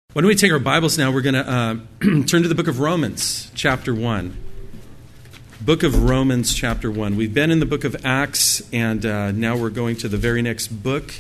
Why don't we take our Bibles now? We're going to turn to the book of Romans, chapter 1. Book of Romans, chapter 1. We've been in the book of Acts, and now we're going to the very next book.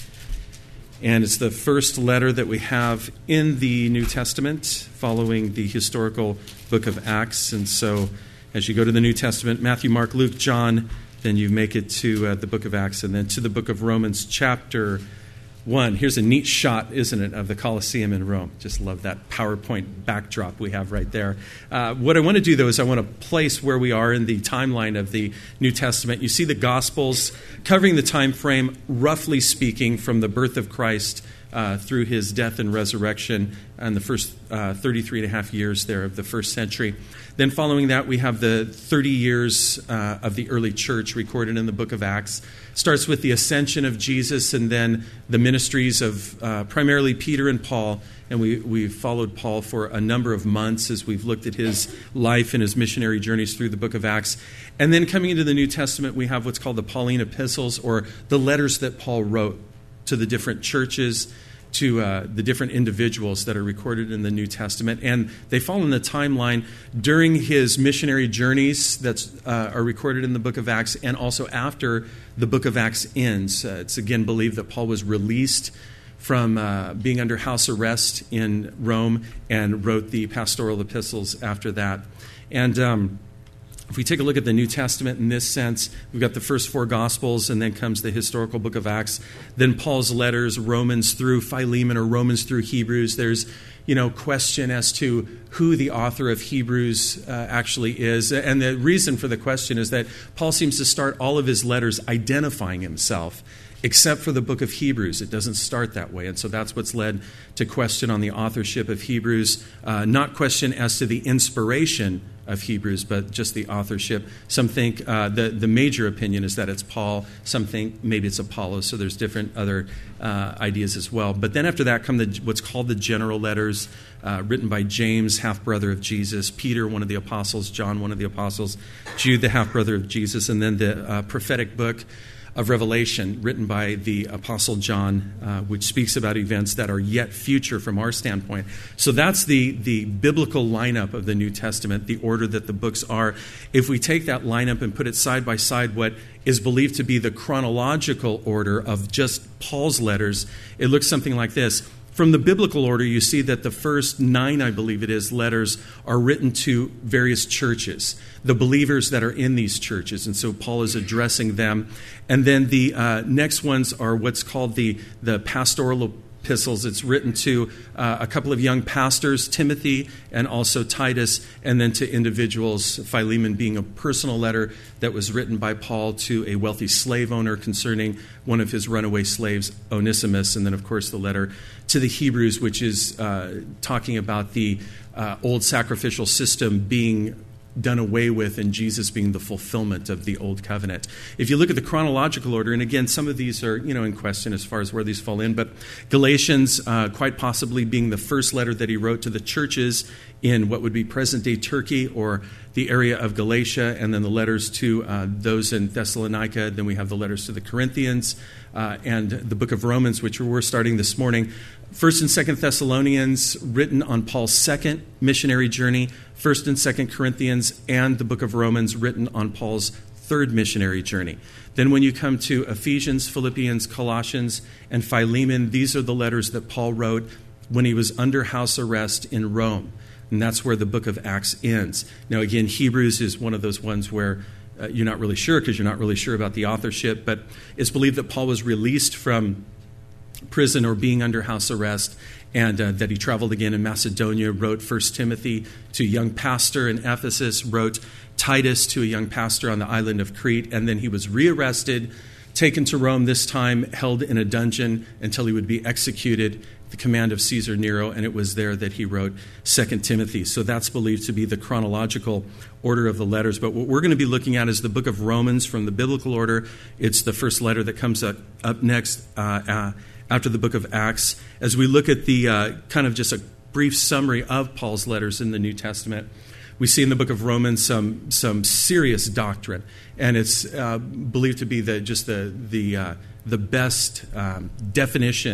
And it's the first letter that we have in the New Testament, following the historical book of Acts. And so as you go to the New Testament, Matthew, Mark, Luke, John, then you make it to the book of Acts, and then to the book of Romans, chapter 1. Here's a neat shot, isn't it, of the Colosseum in Rome. Just love that PowerPoint backdrop we have right there. What I want to do, though, is I want to place where we are in the timeline of the New Testament. You see the Gospels covering the time frame, roughly speaking, from the birth of Christ through his death and resurrection and the first 33 and a half years there of the first century. Then following that, we have the 30 years of the early church recorded in the book of Acts. Starts with the ascension of Jesus and then the ministries of primarily Peter and Paul. And we've followed Paul for a number of months as we've looked at his life and his missionary journeys through the book of Acts. And then coming into the New Testament, we have what's called the Pauline epistles, or the letters that Paul wrote to the different churches, to the different individuals that are recorded in the New Testament. And they fall in the timeline during his missionary journeys that are recorded in the book of Acts, and also after the book of Acts ends. It's again believed that Paul was released from being under house arrest in Rome and wrote the pastoral epistles after that. And if we take a look at the New Testament in this sense, we've got the first four Gospels, and then comes the historical book of Acts. Then Paul's letters, Romans through Philemon or Romans through Hebrews. There's, question as to who the author of Hebrews actually is. And the reason for the question is that Paul seems to start all of his letters identifying himself, except for the book of Hebrews. It doesn't start that way. And so that's what's led to question on the authorship of Hebrews. Not question as to the inspiration of Hebrews, but just the authorship. Some think the major opinion is that it's Paul. Some think maybe it's Apollos. So there's different other ideas as well. But then after that come what's called the general letters, written by James, half-brother of Jesus, Peter, one of the apostles, John, one of the apostles, Jude, the half-brother of Jesus, and then the prophetic book of Revelation, written by the Apostle John, which speaks about events that are yet future from our standpoint. So that's the biblical lineup of the New Testament, the order that the books are. If we take that lineup and put it side by side, what is believed to be the chronological order of just Paul's letters, it looks something like this. From the biblical order, you see that the first 9, I believe it is, letters are written to various churches, the believers that are in these churches. And so Paul is addressing them. And then the next ones are what's called the pastoral epistles. It's written to a couple of young pastors, Timothy and also Titus, and then to individuals, Philemon being a personal letter that was written by Paul to a wealthy slave owner concerning one of his runaway slaves, Onesimus, and then, of course, the letter to the Hebrews, which is talking about the old sacrificial system being done away with and Jesus being the fulfillment of the old covenant. If you look at the chronological order, and again, some of these are in question as far as where these fall in, but Galatians quite possibly being the first letter that he wrote to the churches in what would be present-day Turkey or the area of Galatia, and then the letters to those in Thessalonica. Then we have the letters to the Corinthians and the book of Romans, which we're starting this morning. 1st and 2nd Thessalonians, written on Paul's second missionary journey. 1st and 2nd Corinthians, and the book of Romans, written on Paul's third missionary journey. Then when you come to Ephesians, Philippians, Colossians, and Philemon, these are the letters that Paul wrote when he was under house arrest in Rome. And that's where the book of Acts ends. Now again, Hebrews is one of those ones where you're not really sure, because you're not really sure about the authorship, but it's believed that Paul was released from prison or being under house arrest, and that he traveled again in Macedonia, wrote 1 Timothy to a young pastor in Ephesus, wrote Titus to a young pastor on the island of Crete, and then he was rearrested, taken to Rome, this time held in a dungeon until he would be executed at the command of Caesar Nero, and it was there that he wrote 2 Timothy. So that's believed to be the chronological order of the letters. But what we're going to be looking at is the book of Romans from the biblical order. It's the first letter that comes up next after the book of Acts. As we look at the kind of just a brief summary of Paul's letters in the New Testament, we see in the book of Romans some serious doctrine, and it's believed to be the best definition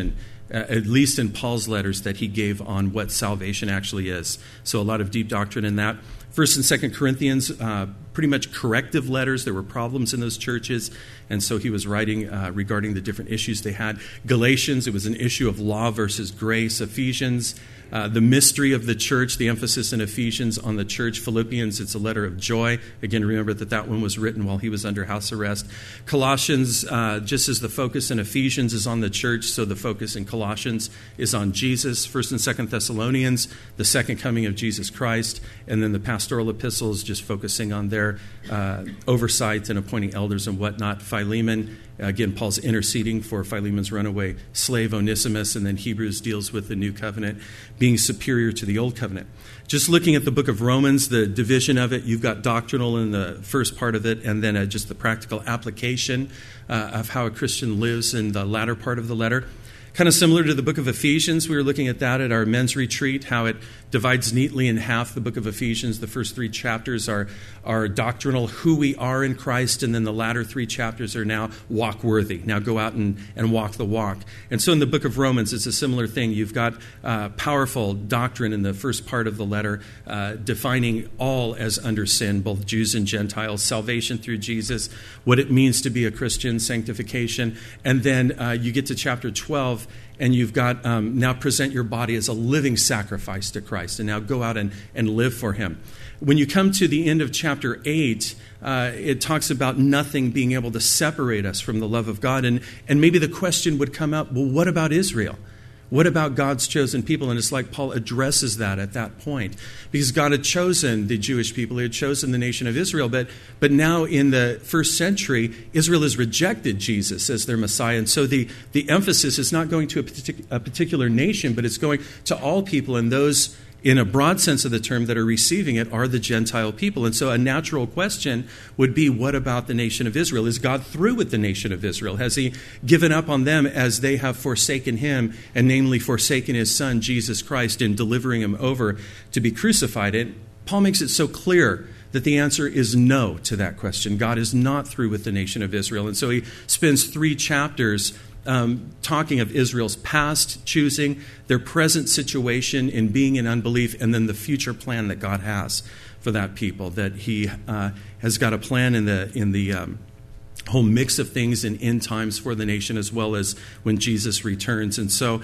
at least in Paul's letters that he gave on what salvation actually is. So a lot of deep doctrine in that. 1st and 2nd Corinthians, pretty much corrective letters. There were problems in those churches, and so he was writing regarding the different issues they had. Galatians, it was an issue of law versus grace. Ephesians, the mystery of the church, the emphasis in Ephesians on the church. Philippians, it's a letter of joy. Again, remember that one was written while he was under house arrest. Colossians, just as the focus in Ephesians is on the church, so the focus in Colossians is on Jesus. 1st and 2nd Thessalonians, the second coming of Jesus Christ. And then the pastoral epistles, just focusing on their oversight and appointing elders and whatnot. Philemon, again, Paul's interceding for Philemon's runaway slave Onesimus, and then Hebrews deals with the new covenant being superior to the old covenant. Just looking at the book of Romans, the division of it, you've got doctrinal in the first part of it, and then just the practical application of how a Christian lives in the latter part of the letter. Kind of similar to the book of Ephesians. We were looking at that at our men's retreat, how it divides neatly in half the book of Ephesians. The first 3 chapters are doctrinal, who we are in Christ, and then the latter 3 chapters are now walk worthy. Now go out and walk the walk. And so in the book of Romans, it's a similar thing. You've got powerful doctrine in the first part of the letter, defining all as under sin, both Jews and Gentiles, salvation through Jesus, what it means to be a Christian, sanctification. And then you get to chapter 12, and you've got now present your body as a living sacrifice to Christ, and now go out and live for him. When you come to the end of chapter 8, it talks about nothing being able to separate us from the love of God, and maybe the question would come up, well, what about Israel? What about God's chosen people? And it's like Paul addresses that at that point. Because God had chosen the Jewish people. He had chosen the nation of Israel. But now in the first century, Israel has rejected Jesus as their Messiah. And so the emphasis is not going to a particular nation, but it's going to all people. And those, in a broad sense of the term, that are receiving it are the Gentile people. And so a natural question would be, what about the nation of Israel? Is God through with the nation of Israel? Has he given up on them as they have forsaken him, and namely forsaken his son, Jesus Christ, in delivering him over to be crucified? And Paul makes it so clear that the answer is no to that question. God is not through with the nation of Israel. And so he spends 3 chapters talking of Israel's past choosing, their present situation in being in unbelief, and then the future plan that God has for that people, that he has got a plan in the whole mix of things in end times for the nation, as well as when Jesus returns. And so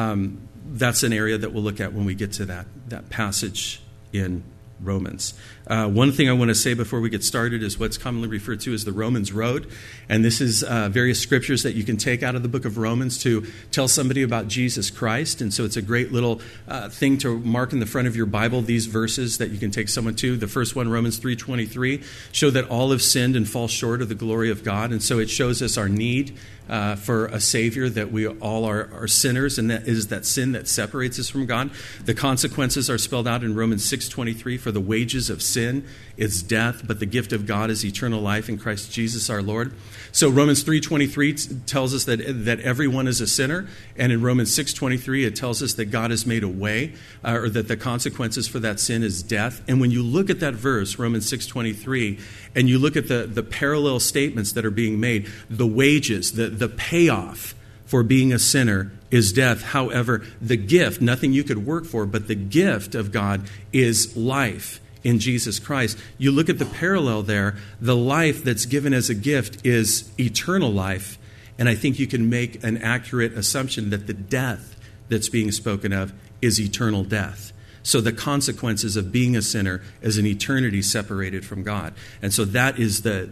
that's an area that we'll look at when we get to that passage in Romans. One thing I want to say before we get started is what's commonly referred to as the Romans Road. And this is various scriptures that you can take out of the book of Romans to tell somebody about Jesus Christ. And so it's a great little thing to mark in the front of your Bible, these verses that you can take someone to. The first one, Romans 3:23, show that all have sinned and fall short of the glory of God. And so it shows us our need for a Savior, that we all are sinners, and that is that sin that separates us from God. The consequences are spelled out in Romans 6:23, for the wages of sin is death, but the gift of God is eternal life in Christ Jesus our Lord. So Romans 3:23 tells us that everyone is a sinner, and in Romans 6:23 it tells us that God has made a way, or that the consequences for that sin is death. And when you look at that verse, Romans 6:23, and you look at the parallel statements that are being made, the wages, the payoff for being a sinner is death. However, the gift, nothing you could work for, but the gift of God is life in Jesus Christ. You look at the parallel there, the life that's given as a gift is eternal life, and I think you can make an accurate assumption that the death that's being spoken of is eternal death. So the consequences of being a sinner is an eternity separated from God. And so that is the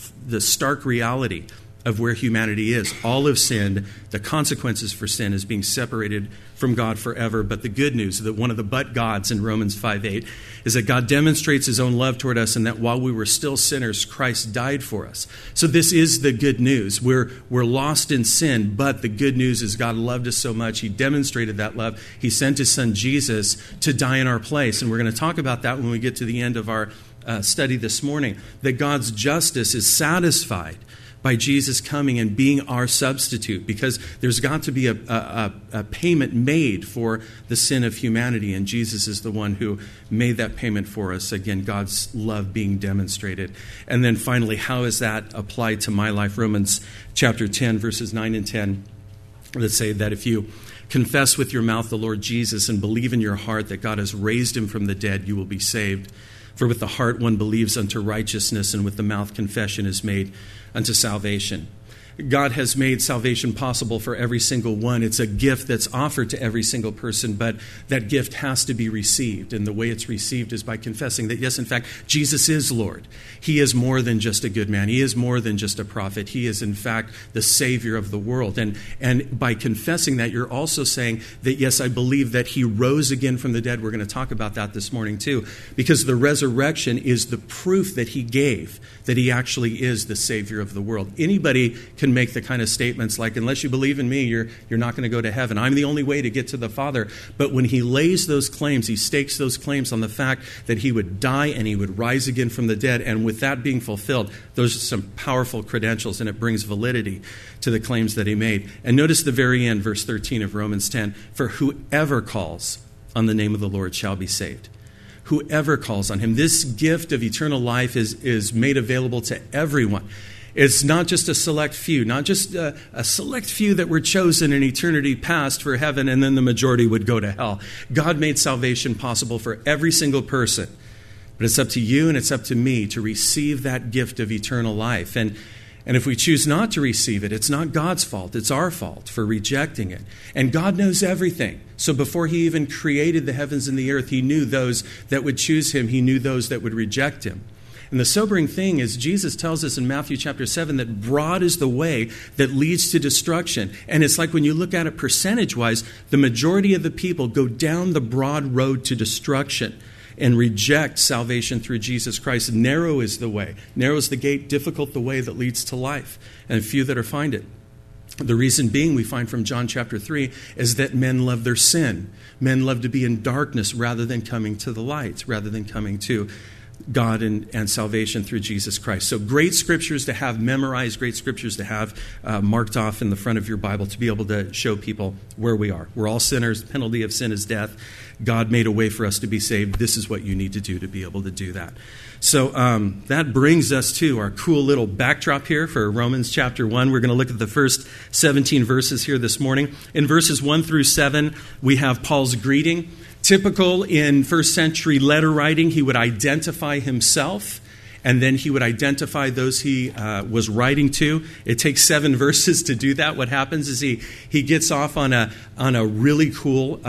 stark reality of where humanity is. All have sinned. The consequences for sin is being separated from God forever. But the good news, that one of the but gods in Romans 5:8, is that God demonstrates his own love toward us, and that while we were still sinners, Christ died for us. So this is the good news. We're lost in sin, but the good news is God loved us so much, he demonstrated that love. He sent his son Jesus to die in our place. And we're going to talk about that when we get to the end of our study this morning, that God's justice is satisfied by Jesus coming and being our substitute, because there's got to be a payment made for the sin of humanity, and Jesus is the one who made that payment for us. Again, God's love being demonstrated. And then finally, how is that applied to my life? Romans chapter 10, verses 9 and 10. that say that if you confess with your mouth the Lord Jesus and believe in your heart that God has raised him from the dead, you will be saved. For with the heart one believes unto righteousness, and with the mouth confession is made unto salvation. God has made salvation possible for every single one. It's a gift that's offered to every single person, but that gift has to be received. And the way it's received is by confessing that, yes, in fact, Jesus is Lord. He is more than just a good man. He is more than just a prophet. He is, in fact, the Savior of the world. And by confessing that, you're also saying that, yes, I believe that he rose again from the dead. We're going to talk about that this morning, too, because the resurrection is the proof that he gave that he actually is the Savior of the world. Anybody can make the kind of statements like, unless you believe in me, you're not going to go to heaven. I'm the only way to get to the Father. But when he lays those claims, he stakes those claims on the fact that he would die and he would rise again from the dead. And with that being fulfilled, those are some powerful credentials, and it brings validity to the claims that he made. And notice the very end, verse 13 of Romans 10, for whoever calls on the name of the Lord shall be saved. Whoever calls on him. This gift of eternal life is made available to everyone. It's not just a select few, not just a select few that were chosen in eternity past for heaven, and then the majority would go to hell. God made salvation possible for every single person. But it's up to you and it's up to me to receive that gift of eternal life. And if we choose not to receive it, it's not God's fault. It's our fault for rejecting it. And God knows everything. So before he even created the heavens and the earth, he knew those that would choose him. He knew those that would reject him. And the sobering thing is Jesus tells us in Matthew chapter 7 that broad is the way that leads to destruction. And it's like when you look at it percentage-wise, the majority of the people go down the broad road to destruction and reject salvation through Jesus Christ. Narrow is the way. Narrow is the gate, difficult the way that leads to life, and few that are find it. The reason being, we find from John chapter 3, is that men love their sin. Men love to be in darkness rather than coming to the light, rather than coming to God and salvation through Jesus Christ. So great scriptures to have memorized, great scriptures to have marked off in the front of your Bible to be able to show people where we are. We're all sinners. The penalty of sin is death. God made a way for us to be saved. This is what you need to do to be able to do that. So that brings us to our cool little backdrop here for Romans chapter 1. We're going to look at the first 17 verses here this morning. In verses 1 through 7, we have Paul's greeting. Typical in first century letter writing, he would identify himself, and then he would identify those he was writing to. It takes 7 verses to do that. What happens is he gets off on a really cool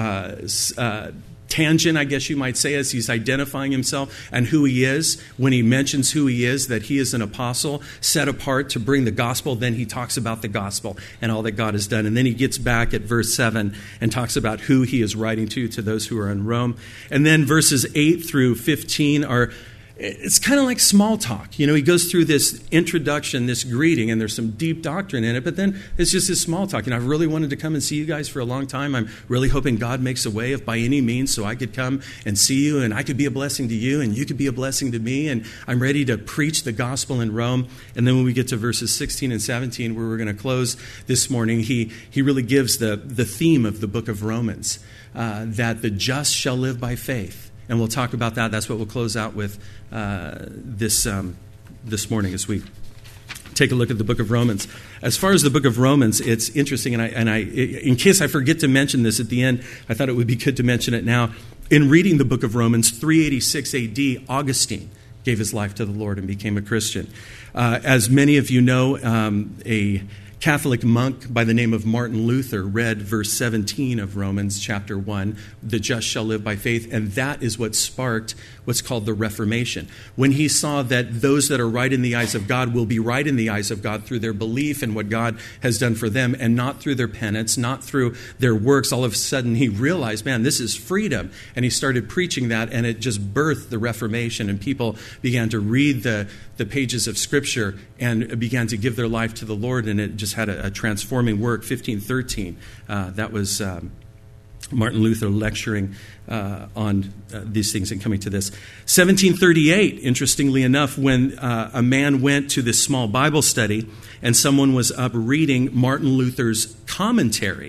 tangent, I guess you might say, as he's identifying himself and who he is. When he mentions who he is, that he is an apostle set apart to bring the gospel, then he talks about the gospel and all that God has done. And then he gets back at verse 7 and talks about who he is writing to those who are in Rome. And then verses 8 through 15 it's kind of like small talk. You know, he goes through this introduction, this greeting, and there's some deep doctrine in it, but then it's just this small talk. You know, I've really wanted to come and see you guys for a long time. I'm really hoping God makes a way, if by any means, so I could come and see you, and I could be a blessing to you, and you could be a blessing to me, and I'm ready to preach the gospel in Rome. And then when we get to verses 16 and 17, where we're going to close this morning, he really gives the theme of the book of Romans, that the just shall live by faith. And we'll talk about that. That's what we'll close out with this morning as we take a look at the book of Romans. As far as the book of Romans, it's interesting, and I, in case I forget to mention this at the end, I thought it would be good to mention it now. In reading the book of Romans, 386 A.D., Augustine gave his life to the Lord and became a Christian. As many of you know, a Catholic monk by the name of Martin Luther read verse 17 of Romans chapter 1, the just shall live by faith, and that is what sparked what's called the Reformation. When he saw that those that are right in the eyes of God will be right in the eyes of God through their belief in what God has done for them, and not through their penance, not through their works, all of a sudden he realized, man, this is freedom. And he started preaching that, and it just birthed the Reformation, and people began to read the pages of Scripture and began to give their life to the Lord, and it just had a transforming work. 1513, that was Martin Luther lecturing on these things and coming to this. 1738, interestingly enough, when a man went to this small Bible study and someone was up reading Martin Luther's commentary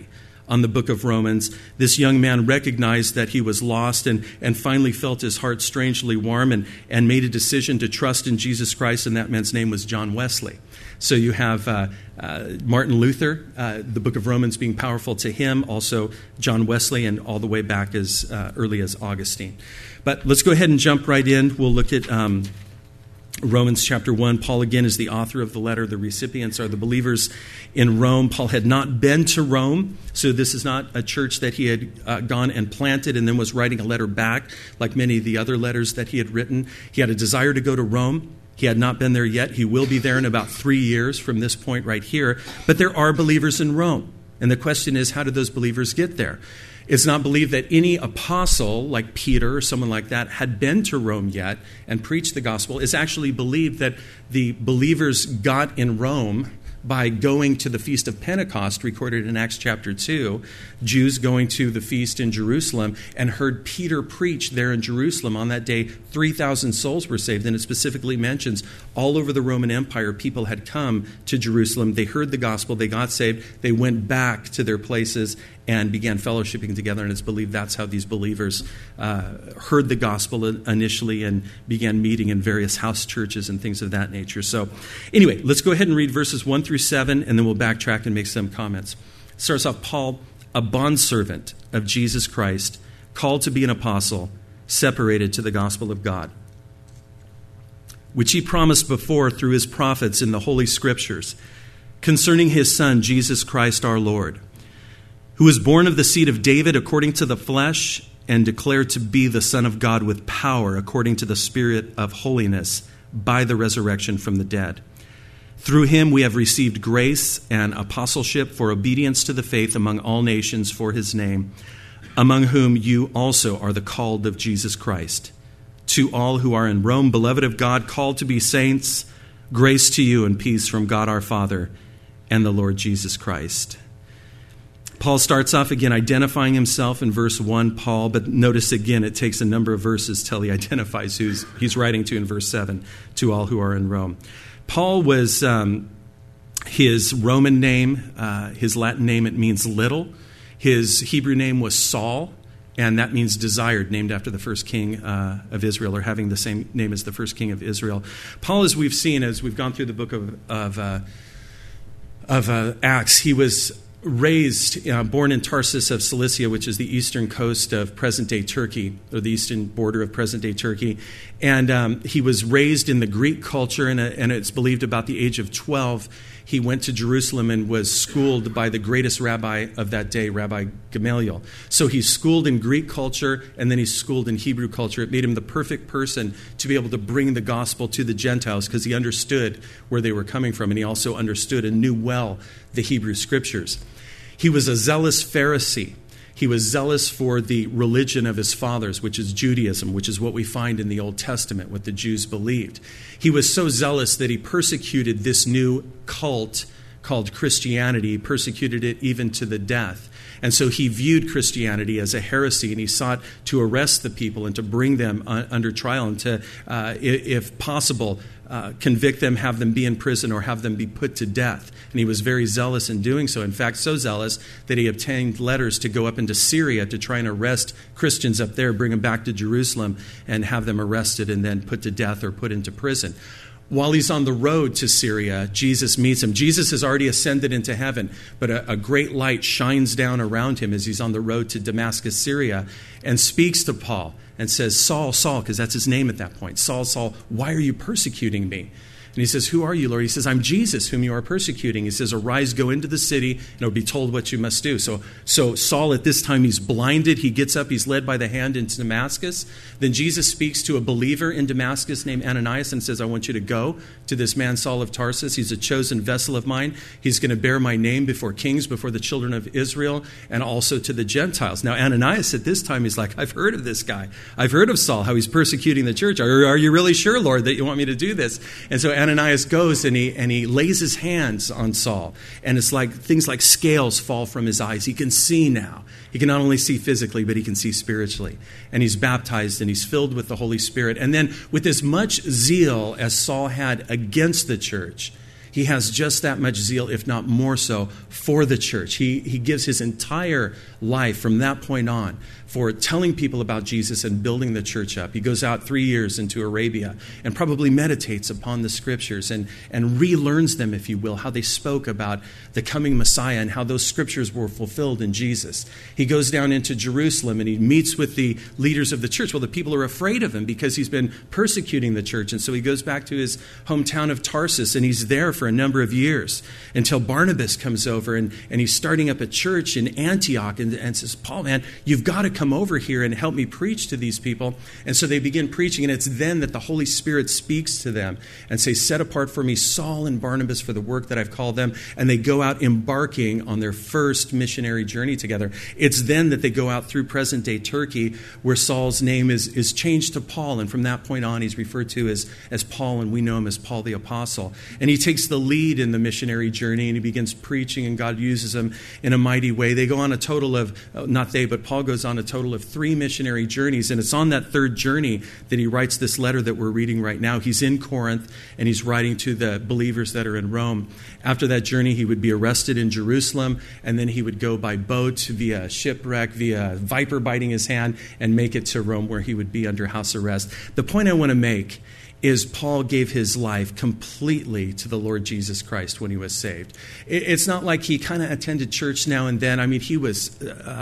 on the book of Romans. This young man recognized that he was lost and finally felt his heart strangely warm and made a decision to trust in Jesus Christ, and that man's name was John Wesley. So you have Martin Luther, the book of Romans being powerful to him, also John Wesley, and all the way back as early as Augustine. But let's go ahead and jump right in. We'll look at Romans chapter 1. Paul, again, is the author of the letter. The recipients are the believers in Rome. Paul had not been to Rome, so this is not a church that he had gone and planted and then was writing a letter back like many of the other letters that he had written. He had a desire to go to Rome. He had not been there yet. He will be there in about 3 years from this point right here. But there are believers in Rome. And the question is, how did those believers get there? It's not believed that any apostle like Peter or someone like that had been to Rome yet and preached the gospel. It's actually believed that the believers got in Rome by going to the Feast of Pentecost, recorded in Acts chapter 2, Jews going to the feast in Jerusalem and heard Peter preach there in Jerusalem. On that day, 3,000 souls were saved, and it specifically mentions all over the Roman Empire, people had come to Jerusalem. They heard the gospel, they got saved, they went back to their places and began fellowshipping together, and it's believed that's how these believers heard the gospel initially and began meeting in various house churches and things of that nature. So anyway, let's go ahead and read verses 1 through 7, and then we'll backtrack and make some comments. It starts off, Paul, a bondservant of Jesus Christ, called to be an apostle, separated to the gospel of God, which he promised before through his prophets in the Holy Scriptures, concerning his Son, Jesus Christ our Lord, who was born of the seed of David according to the flesh and declared to be the Son of God with power according to the Spirit of holiness by the resurrection from the dead. Through him we have received grace and apostleship for obedience to the faith among all nations for his name, among whom you also are the called of Jesus Christ. To all who are in Rome, beloved of God, called to be saints, grace to you and peace from God our Father and the Lord Jesus Christ. Paul starts off again identifying himself in verse 1, Paul, but notice again it takes a number of verses till he identifies who he's writing to in verse 7, to all who are in Rome. Paul was his Roman name, his Latin name, it means little. His Hebrew name was Saul, and that means desired, named after the first king of Israel, or having the same name as the first king of Israel. Paul, as we've seen, as we've gone through the book of Acts, he was raised, born in Tarsus of Cilicia, which is the eastern coast of present-day Turkey, or the eastern border of present-day Turkey. And he was raised in the Greek culture, and it's believed about the age of 12, he went to Jerusalem and was schooled by the greatest rabbi of that day, Rabbi Gamaliel. So he's schooled in Greek culture, and then he's schooled in Hebrew culture. It made him the perfect person to be able to bring the gospel to the Gentiles, because he understood where they were coming from, and he also understood and knew well the Hebrew Scriptures. He was a zealous Pharisee. He was zealous for the religion of his fathers, which is Judaism, which is what we find in the Old Testament, what the Jews believed. He was so zealous that he persecuted this new cult called Christianity, persecuted it even to the death. And so he viewed Christianity as a heresy, and he sought to arrest the people and to bring them under trial and to, if possible, convict them, have them be in prison, or have them be put to death. And he was very zealous in doing so. In fact, so zealous that he obtained letters to go up into Syria to try and arrest Christians up there, bring them back to Jerusalem, and have them arrested and then put to death or put into prison. While he's on the road to Syria, Jesus meets him. Jesus has already ascended into heaven, but a great light shines down around him as he's on the road to Damascus, Syria, and speaks to Paul and says, Saul, Saul, because that's his name at that point. Saul, Saul, why are you persecuting me? And he says, who are you, Lord? He says, I'm Jesus, whom you are persecuting. He says, arise, go into the city, and it'll be told what you must do. So Saul, at this time, he's blinded. He gets up. He's led by the hand into Damascus. Then Jesus speaks to a believer in Damascus named Ananias and says, I want you to go to this man, Saul of Tarsus. He's a chosen vessel of mine. He's going to bear my name before kings, before the children of Israel, and also to the Gentiles. Now, Ananias, at this time, he's like, I've heard of this guy. I've heard of Saul, how he's persecuting the church. Are you really sure, Lord, that you want me to do this? And so Ananias goes and he lays his hands on Saul, and it's like things like scales fall from his eyes. He can see now. He can not only see physically, but he can see spiritually. And he's baptized and he's filled with the Holy Spirit. And then with as much zeal as Saul had against the church, He has just that much zeal, if not more so, for the church. He gives his entire life from that point on for telling people about Jesus and building the church up. He goes out 3 years into Arabia and probably meditates upon the scriptures and relearns them, if you will, how they spoke about the coming Messiah and how those scriptures were fulfilled in Jesus. He goes down into Jerusalem and he meets with the leaders of the church. Well, the people are afraid of him because he's been persecuting the church. And so he goes back to his hometown of Tarsus, and he's there for a number of years until Barnabas comes over and he's starting up a church in Antioch and says, Paul, man, you've got to come over here and help me preach to these people. And so they begin preaching, and it's then that the Holy Spirit speaks to them and says, set apart for me Saul and Barnabas for the work that I've called them. And they go out embarking on their first missionary journey together. It's then that they go out through present-day Turkey, where Saul's name is changed to Paul. And from that point on, he's referred to as Paul, and we know him as Paul the Apostle. And he takes the lead in the missionary journey, and he begins preaching, and God uses him in a mighty way. They go on a total of, but Paul goes on a total of 3 missionary journeys, and it's on that third journey that he writes this letter that we're reading right now. He's in Corinth, and he's writing to the believers that are in Rome. After that journey, he would be arrested in Jerusalem, and then he would go by boat via shipwreck, via viper biting his hand, and make it to Rome, where he would be under house arrest. The point I want to make is Paul gave his life completely to the Lord Jesus Christ when he was saved. It's not like he kind of attended church now and then. I mean, he was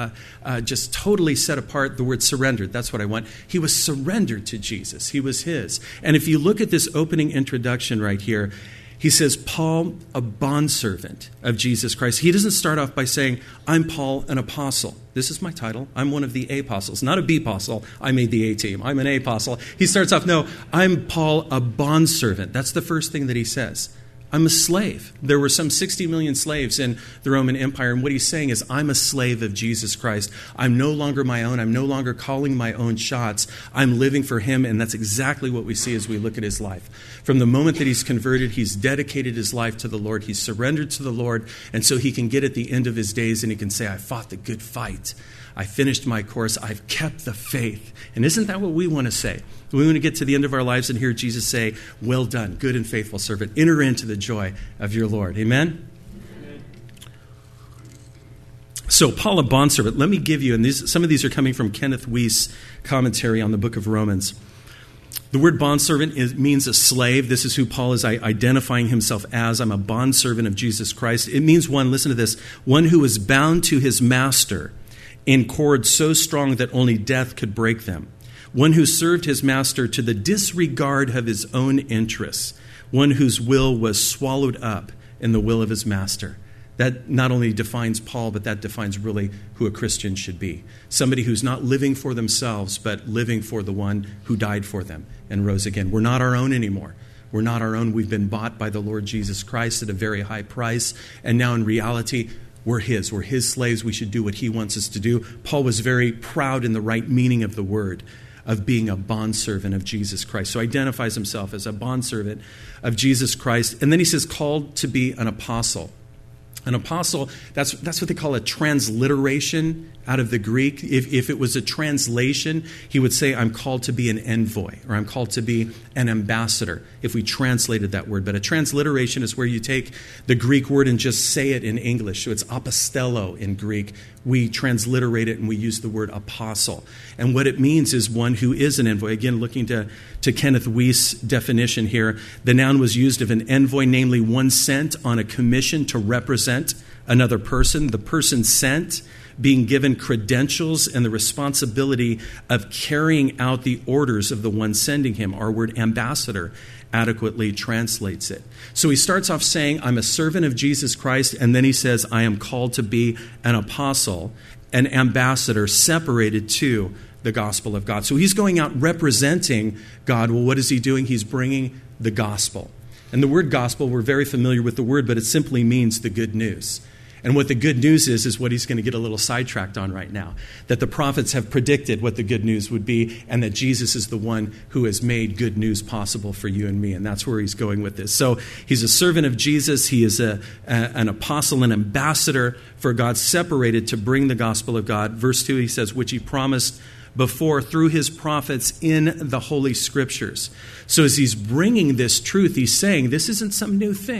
just totally set apart. The word surrendered, that's what I want. He was surrendered to Jesus. He was his. And if you look at this opening introduction right here, he says, Paul, a bondservant of Jesus Christ. He doesn't start off by saying, I'm Paul, an apostle. This is my title. I'm one of the apostles, not a B-apostle. I made the A team. I'm an A-apostle. He starts off, no, I'm Paul, a bondservant. That's the first thing that he says. I'm a slave. There were some 60 million slaves in the Roman Empire, and what he's saying is, I'm a slave of Jesus Christ. I'm no longer my own. I'm no longer calling my own shots. I'm living for him, and that's exactly what we see as we look at his life. From the moment that he's converted, he's dedicated his life to the Lord. He's surrendered to the Lord, and so he can get at the end of his days, and he can say, I fought the good fight. I finished my course. I've kept the faith. And isn't that what we want to say? We want to get to the end of our lives and hear Jesus say, well done, good and faithful servant. Enter into the joy of your Lord. Amen? Amen. So, Paul, a bondservant. Let me give you, and some of these are coming from Kenneth Wuest's commentary on the book of Romans. The word bondservant means a slave. This is who Paul is identifying himself as. I'm a bondservant of Jesus Christ. It means one, listen to this, one who is bound to his master in cords so strong that only death could break them. One who served his master to the disregard of his own interests. One whose will was swallowed up in the will of his master. That not only defines Paul, but that defines really who a Christian should be. Somebody who's not living for themselves, but living for the one who died for them and rose again. We're not our own anymore. We're not our own. We've been bought by the Lord Jesus Christ at a very high price. And now in reality, we're his. We're his slaves. We should do what he wants us to do. Paul was very proud in the right meaning of the word of being a bondservant of Jesus Christ. So identifies himself as a bondservant of Jesus Christ. And then he says, called to be an apostle. An apostle, that's what they call a transliteration out of the Greek. If it was a translation, he would say, I'm called to be an envoy, or I'm called to be an ambassador, if we translated that word. But a transliteration is where you take the Greek word and just say it in English. So it's apostello in Greek. We transliterate it and we use the word apostle. And what it means is one who is an envoy. Again, looking to Kenneth Wuest's definition here, the noun was used of an envoy, namely one sent on a commission to represent another person. The person sent being given credentials and the responsibility of carrying out the orders of the one sending him. Our word ambassador adequately translates it. So he starts off saying, I'm a servant of Jesus Christ, and then he says, I am called to be an apostle, an ambassador separated to the gospel of God. So he's going out representing God. Well, what is he doing? He's bringing the gospel. And the word gospel, we're very familiar with the word, but it simply means the good news. And what the good news is what he's going to get a little sidetracked on right now. That the prophets have predicted what the good news would be, and that Jesus is the one who has made good news possible for you and me. And that's where he's going with this. So he's a servant of Jesus. He is an apostle, an ambassador for God, separated to bring the gospel of God. Verse 2, he says, which he promised before through his prophets in the Holy Scriptures. So as he's bringing this truth, he's saying this isn't some new thing.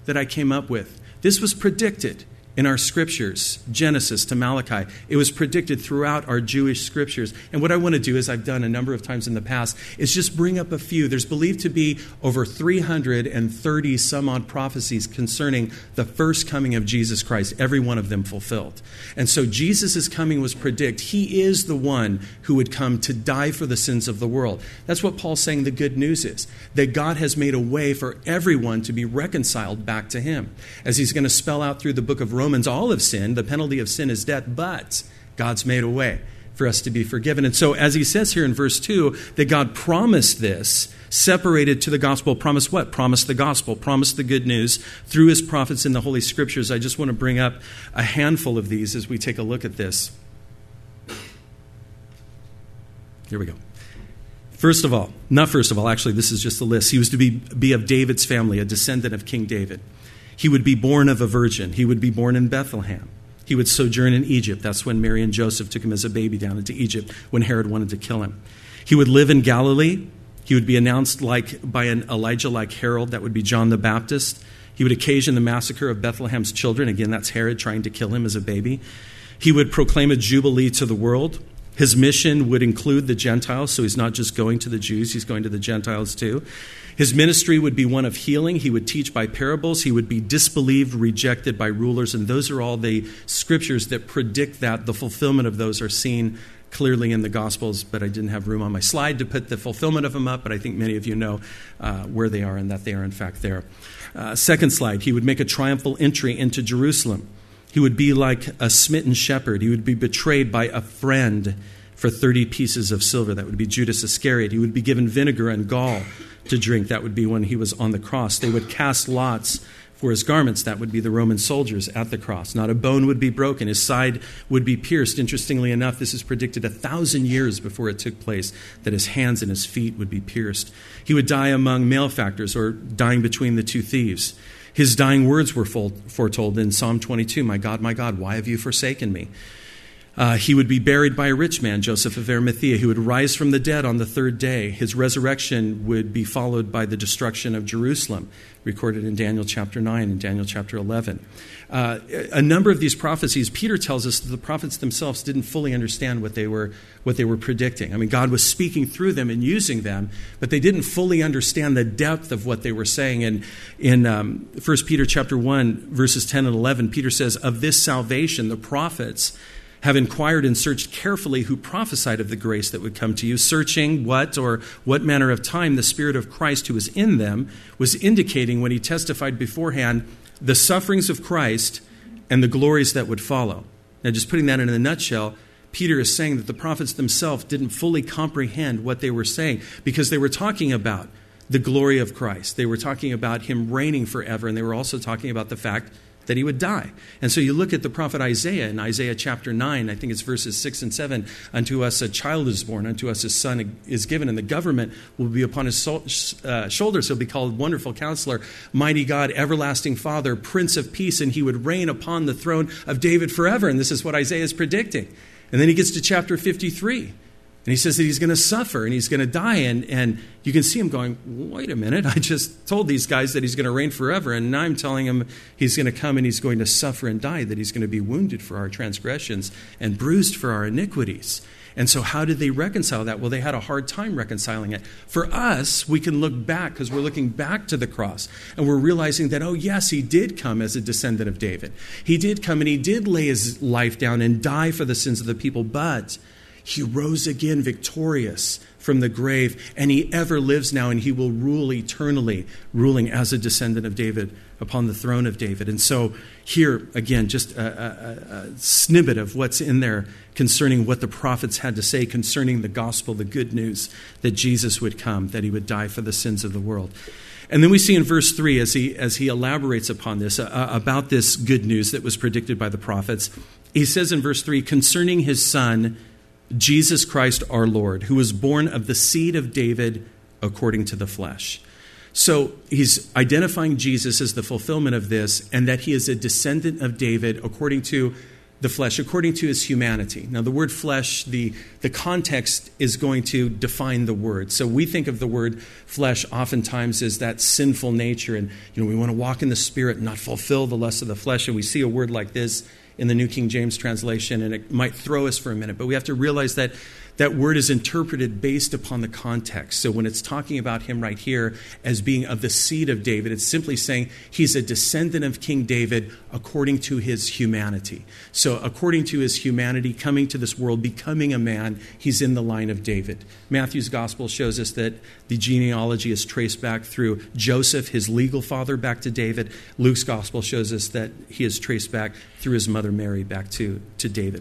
that I came up with. This was predicted in our scriptures, Genesis to Malachi. It was predicted throughout our Jewish scriptures. And what I want to do, as I've done a number of times in the past, is just bring up a few. There's believed to be over 330 some odd prophecies concerning the first coming of Jesus Christ, every one of them fulfilled. And so Jesus' coming was predicted. He is the one who would come to die for the sins of the world. That's what Paul's saying the good news is, that God has made a way for everyone to be reconciled back to him. As he's going to spell out through the book of Romans, all have sinned. The penalty of sin is death, but God's made a way for us to be forgiven. And so as he says here in verse 2, that God promised this, separated to the gospel, promised what? Promised the gospel, promised the good news through his prophets in the Holy Scriptures. I just want to bring up a handful of these as we take a look at this. Here we go. Actually, this is just a list. He was to be of David's family, a descendant of King David. He would be born of a virgin. He would be born in Bethlehem. He would sojourn in Egypt. That's when Mary and Joseph took him as a baby down into Egypt when Herod wanted to kill him. He would live in Galilee. He would be announced by an Elijah like herald. That would be John the Baptist. He would occasion the massacre of Bethlehem's children. Again, that's Herod trying to kill him as a baby. He would proclaim a jubilee to the world. His mission would include the Gentiles, so he's not just going to the Jews, he's going to the Gentiles too. His ministry would be one of healing. He would teach by parables. He would be disbelieved, rejected by rulers, and those are all the scriptures that predict that. The fulfillment of those are seen clearly in the Gospels, but I didn't have room on my slide to put the fulfillment of them up, but I think many of you know where they are and that they are in fact there. Second slide, he would make a triumphal entry into Jerusalem. He would be like a smitten shepherd. He would be betrayed by a friend for 30 pieces of silver. That would be Judas Iscariot. He would be given vinegar and gall to drink. That would be when he was on the cross. They would cast lots for his garments. That would be the Roman soldiers at the cross. Not a bone would be broken. His side would be pierced. Interestingly enough, this is predicted 1,000 years before it took place, that his hands and his feet would be pierced. He would die among malefactors, or dying between the two thieves. His dying words were foretold in Psalm 22, my God, why have you forsaken me? He would be buried by a rich man, Joseph of Arimathea. He would rise from the dead on the third day. His resurrection would be followed by the destruction of Jerusalem, recorded in Daniel chapter 9 and Daniel chapter 11. A number of these prophecies, Peter tells us that the prophets themselves didn't fully understand what they were predicting. I mean, God was speaking through them and using them, but they didn't fully understand the depth of what they were saying. And in 1 Peter chapter 1, verses 10 and 11, Peter says, of this salvation, the prophets have inquired and searched carefully who prophesied of the grace that would come to you, searching what manner of time the Spirit of Christ who was in them was indicating when he testified beforehand the sufferings of Christ and the glories that would follow. Now, just putting that in a nutshell, Peter is saying that the prophets themselves didn't fully comprehend what they were saying because they were talking about the glory of Christ. They were talking about him reigning forever, and they were also talking about the fact that he would die. And so you look at the prophet Isaiah in Isaiah chapter 9, I think it's verses 6 and 7, unto us a child is born, unto us a son is given, and the government will be upon his shoulders. He'll be called Wonderful Counselor, Mighty God, Everlasting Father, Prince of Peace, and he would reign upon the throne of David forever. And this is what Isaiah is predicting. And then he gets to chapter 53. And he says that he's going to suffer and he's going to die. And you can see him going, wait a minute, I just told these guys that he's going to reign forever. And now I'm telling him he's going to come and he's going to suffer and die, that he's going to be wounded for our transgressions and bruised for our iniquities. And so how did they reconcile that? Well, they had a hard time reconciling it. For us, we can look back because we're looking back to the cross. And we're realizing that, oh, yes, he did come as a descendant of David. He did come and he did lay his life down and die for the sins of the people. But he rose again victorious from the grave, and he ever lives now, and he will rule eternally, ruling as a descendant of David upon the throne of David. And so here, again, just a snippet of what's in there concerning what the prophets had to say concerning the gospel, the good news that Jesus would come, that he would die for the sins of the world. And then we see in verse 3, as he elaborates upon this, about this good news that was predicted by the prophets, he says in verse 3, concerning his son, Jesus Christ our Lord, who was born of the seed of David according to the flesh. So he's identifying Jesus as the fulfillment of this, and that he is a descendant of David according to the flesh, according to his humanity. Now, the word flesh, the context is going to define the word. So we think of the word flesh oftentimes as that sinful nature, and we want to walk in the Spirit and not fulfill the lusts of the flesh. And we see a word like this in the New King James translation, and it might throw us for a minute. But we have to realize that that word is interpreted based upon the context. So when it's talking about him right here as being of the seed of David, it's simply saying he's a descendant of King David according to his humanity. So according to his humanity, coming to this world, becoming a man, he's in the line of David. Matthew's gospel shows us that the genealogy is traced back through Joseph, his legal father, back to David. Luke's gospel shows us that he is traced back through his mother Mary back to David.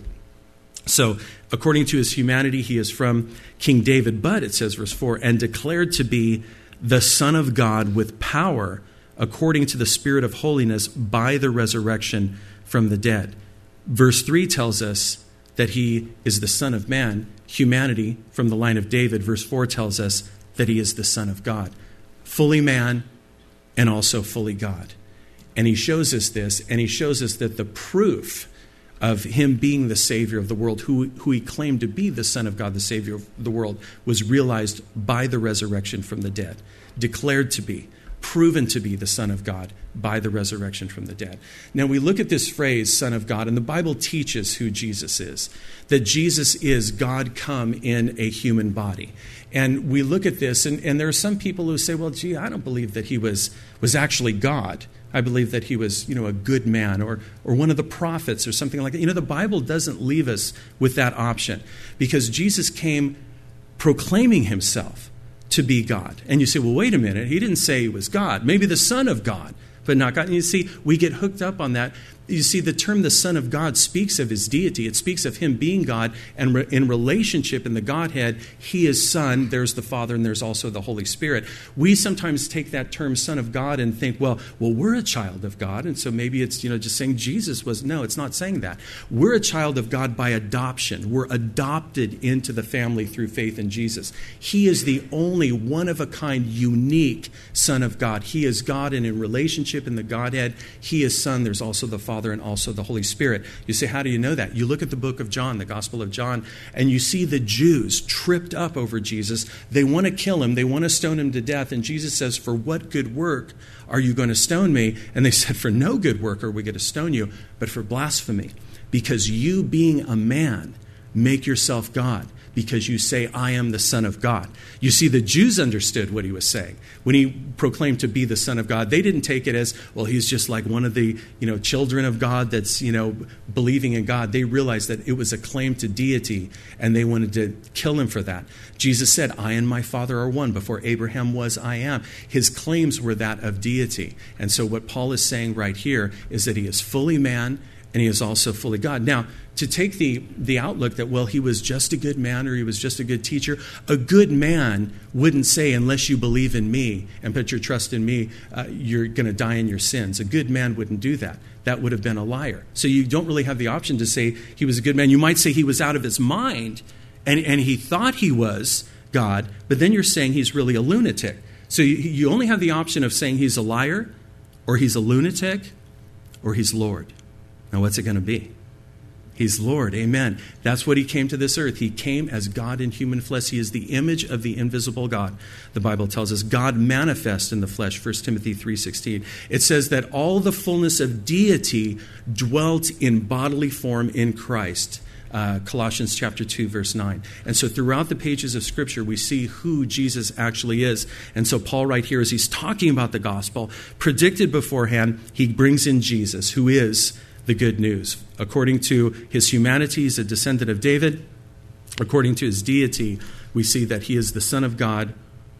So, according to his humanity, he is from King David, but it says, verse 4, and declared to be the Son of God with power, according to the Spirit of holiness, by the resurrection from the dead. Verse 3 tells us that he is the Son of Man, humanity from the line of David. Verse 4 tells us that he is the Son of God, fully man and also fully God. And he shows us this, and he shows us that the proof of him being the Savior of the world, who he claimed to be the Son of God, the Savior of the world, was realized by the resurrection from the dead, declared to be, proven to be the Son of God by the resurrection from the dead. Now we look at this phrase, Son of God, and the Bible teaches who Jesus is, that Jesus is God come in a human body. And we look at this, and there are some people who say, well, gee, I don't believe that he was actually God. I believe that he was, a good man or one of the prophets or something like that. The Bible doesn't leave us with that option because Jesus came proclaiming himself to be God. And you say, well, wait a minute. He didn't say he was God. Maybe the Son of God, but not God. And you see, we get hooked up on that. You see, the term the Son of God speaks of his deity. It speaks of him being God, and in relationship in the Godhead, he is Son, there's the Father, and there's also the Holy Spirit. We sometimes take that term Son of God and think, well, we're a child of God, and so maybe it's, just saying Jesus was. No, it's not saying that. We're a child of God by adoption. We're adopted into the family through faith in Jesus. He is the only one-of-a-kind, unique Son of God. He is God, and in relationship in the Godhead, he is Son, there's also the Father and also the Holy Spirit. You say, how do you know that? You look at the book of John, the Gospel of John, and you see the Jews tripped up over Jesus. They want to kill him. They want to stone him to death. And Jesus says, for what good work are you going to stone me? And they said, for no good work are we going to stone you, but for blasphemy. Because you, being a man, make yourself God. Because you say, I am the Son of God. You see, the Jews understood what he was saying. When he proclaimed to be the Son of God, they didn't take it as, well, he's just like one of the, children of God that's, believing in God. They realized that it was a claim to deity, and they wanted to kill him for that. Jesus said, I and my Father are one. Before Abraham was, I am. His claims were that of deity. And so what Paul is saying right here is that he is fully man, and he is also fully God. Now, to take the outlook that, well, he was just a good man or he was just a good teacher, a good man wouldn't say, unless you believe in me and put your trust in me, you're going to die in your sins. A good man wouldn't do that. That would have been a liar. So you don't really have the option to say he was a good man. You might say he was out of his mind and he thought he was God, but then you're saying he's really a lunatic. So you only have the option of saying he's a liar or he's a lunatic or he's Lord. Now, what's it going to be? He's Lord. Amen. That's what he came to this earth. He came as God in human flesh. He is the image of the invisible God. The Bible tells us God manifest in the flesh, 1 Timothy 3:16. It says that all the fullness of deity dwelt in bodily form in Christ. Colossians chapter 2, verse 9. And so throughout the pages of Scripture, we see who Jesus actually is. And so Paul right here, as he's talking about the gospel, predicted beforehand, he brings in Jesus, who is the good news. According to his humanity, he's a descendant of David. According to his deity, we see that he is the Son of God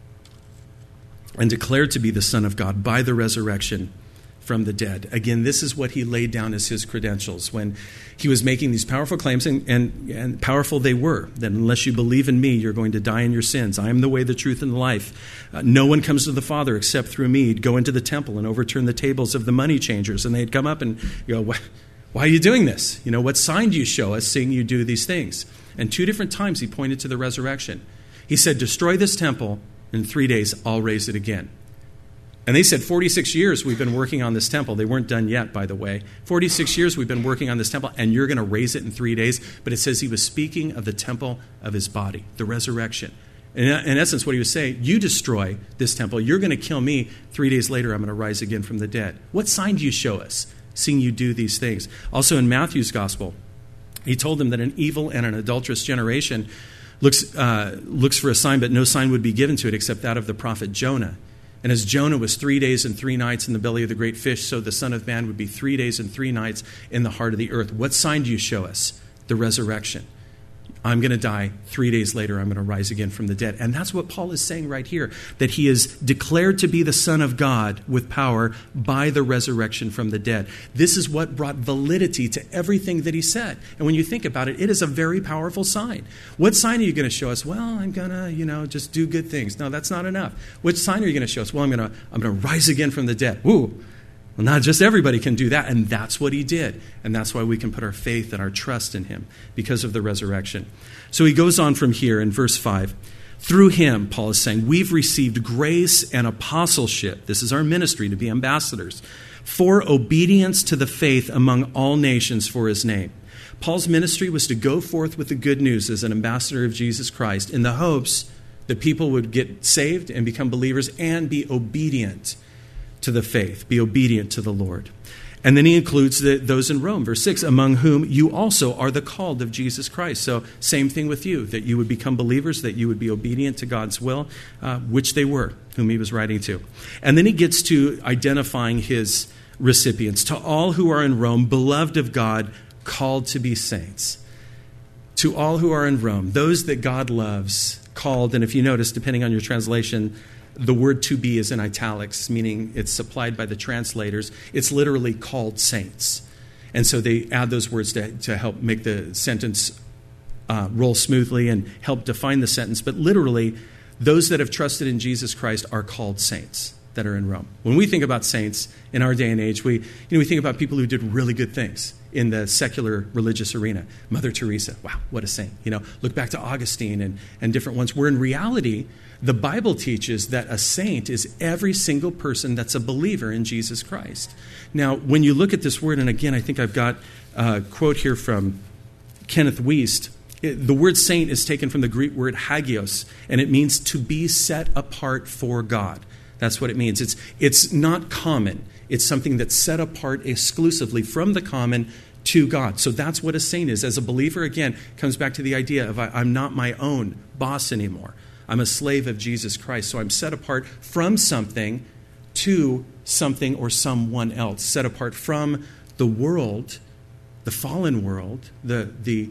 and declared to be the Son of God by the resurrection from the dead. Again, this is what he laid down as his credentials when he was making these powerful claims, and powerful they were, that unless you believe in me, you're going to die in your sins. I am the way, the truth, and the life. No one comes to the Father except through me. He'd go into the temple and overturn the tables of the money changers, and they'd come up and go, why are you doing this? What sign do you show us seeing you do these things? And 2 different times he pointed to the resurrection. He said, destroy this temple, in 3 days I'll raise it again. And they said, 46 years we've been working on this temple. They weren't done yet, by the way. 46 years we've been working on this temple, and you're going to raise it in 3 days. But it says he was speaking of the temple of his body, the resurrection. In essence, what he was saying, you destroy this temple, you're going to kill me. 3 days later, I'm going to rise again from the dead. What sign do you show us, seeing you do these things? Also in Matthew's gospel, he told them that an evil and an adulterous generation looks for a sign, but no sign would be given to it except that of the prophet Jonah. And as Jonah was 3 days and 3 nights in the belly of the great fish, so the Son of Man would be 3 days and 3 nights in the heart of the earth. What sign do you show us? The resurrection. I'm going to die. 3 days later, I'm going to rise again from the dead. And that's what Paul is saying right here, that he is declared to be the Son of God with power by the resurrection from the dead. This is what brought validity to everything that he said. And when you think about it, it is a very powerful sign. What sign are you going to show us? Well, I'm going to, just do good things. No, that's not enough. What sign are you going to show us? Well, I'm going to rise again from the dead. Woo! Well, not just everybody can do that, and that's what he did. And that's why we can put our faith and our trust in him, because of the resurrection. So he goes on from here in verse 5. Through him, Paul is saying, we've received grace and apostleship. This is our ministry, to be ambassadors, for obedience to the faith among all nations for his name. Paul's ministry was to go forth with the good news as an ambassador of Jesus Christ in the hopes that people would get saved and become believers and be obedient to the faith, be obedient to the Lord. And then he includes those in Rome, verse 6, among whom you also are the called of Jesus Christ. So same thing with you, that you would become believers, that you would be obedient to God's will, which they were, whom he was writing to. And then he gets to identifying his recipients. To all who are in Rome, beloved of God, called to be saints. To all who are in Rome, those that God loves, called, and if you notice, depending on your translation, the word to be is in italics, meaning it's supplied by the translators. It's literally called saints. And so they add those words to help make the sentence roll smoothly and help define the sentence. But literally, those that have trusted in Jesus Christ are called saints that are in Rome. When we think about saints in our day and age, we think about people who did really good things in the secular religious arena. Mother Teresa, wow, what a saint. Look back to Augustine and different ones, where in reality, the Bible teaches that a saint is every single person that's a believer in Jesus Christ. Now, when you look at this word, and again, I think I've got a quote here from Kenneth Wiest. The word saint is taken from the Greek word hagios, and it means to be set apart for God. That's what it means. It's not common. It's something that's set apart exclusively from the common to God. So that's what a saint is. As a believer, again, comes back to the idea of I'm not my own boss anymore. I'm a slave of Jesus Christ. So I'm set apart from something to something or someone else. Set apart from the world, the fallen world, the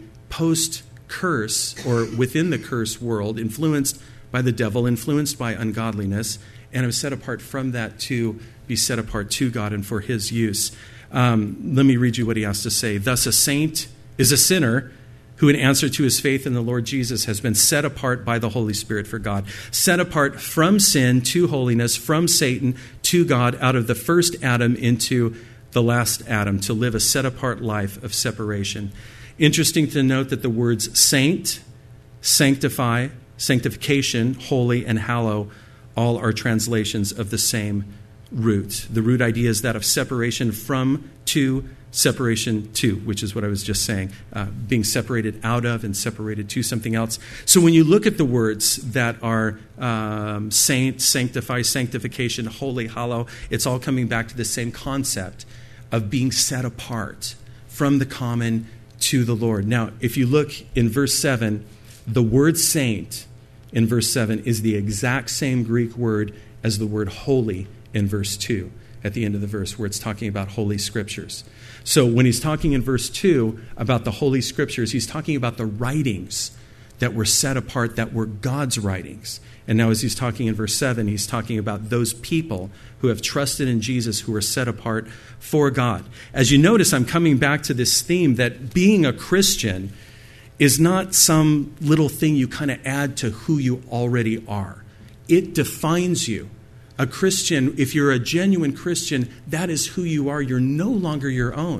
post-curse or within the curse world, influenced by the devil, influenced by ungodliness. And I'm set apart from that to be set apart to God and for his use. Let me read you what he has to say. Thus, a saint is a sinner who in answer to his faith in the Lord Jesus has been set apart by the Holy Spirit for God. Set apart from sin to holiness, from Satan to God, out of the first Adam into the last Adam, to live a set-apart life of separation. Interesting to note that the words saint, sanctify, sanctification, holy, and hallow all are translations of the same root. The root idea is that of separation from to, separation to, which is what I was just saying, being separated out of and separated to something else. So when you look at the words that are saint, sanctify, sanctification, holy, hallow, it's all coming back to the same concept of being set apart from the common to the Lord. Now, if you look in verse 7, the word saint in verse 7 is the exact same Greek word as the word holy in verse 2 at the end of the verse, where it's talking about holy scriptures. So when he's talking in verse 2 about the holy scriptures, he's talking about the writings that were set apart, that were God's writings. And now as he's talking in verse 7, he's talking about those people who have trusted in Jesus, who are set apart for God. As you notice, I'm coming back to this theme that being a Christian is not some little thing you kind of add to who you already are. It defines you. A Christian, if you're a genuine Christian, that is who you are. You're no longer your own.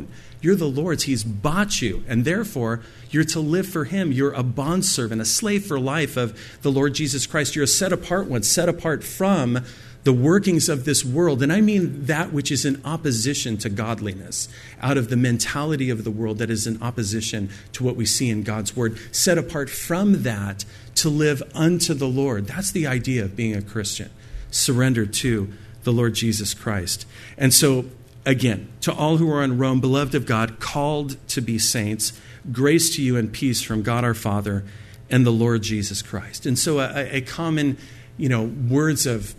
You're the Lord's. He's bought you, and therefore you're to live for him. You're a bondservant, a slave for life of the Lord Jesus Christ. You're a set-apart one, set apart from the workings of this world. And I mean that which is in opposition to godliness, out of the mentality of the world that is in opposition to what we see in God's word. Set apart from that to live unto the Lord. That's the idea of being a Christian, surrendered to the Lord Jesus Christ. And so, again, to all who are in Rome, beloved of God, called to be saints, grace to you and peace from God our Father and the Lord Jesus Christ. And so a common, words of